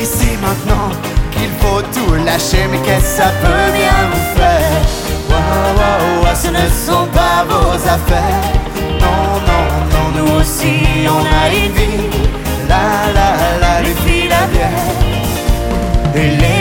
ici maintenant qu'il faut tout lâcher. Mais qu'est-ce que ça peut bien vous faire? Wow, wow, wow, ce ne sont pas vos affaires. Non, non, non, nous aussi on a une vie. La, la, la, lui file la bière. Et les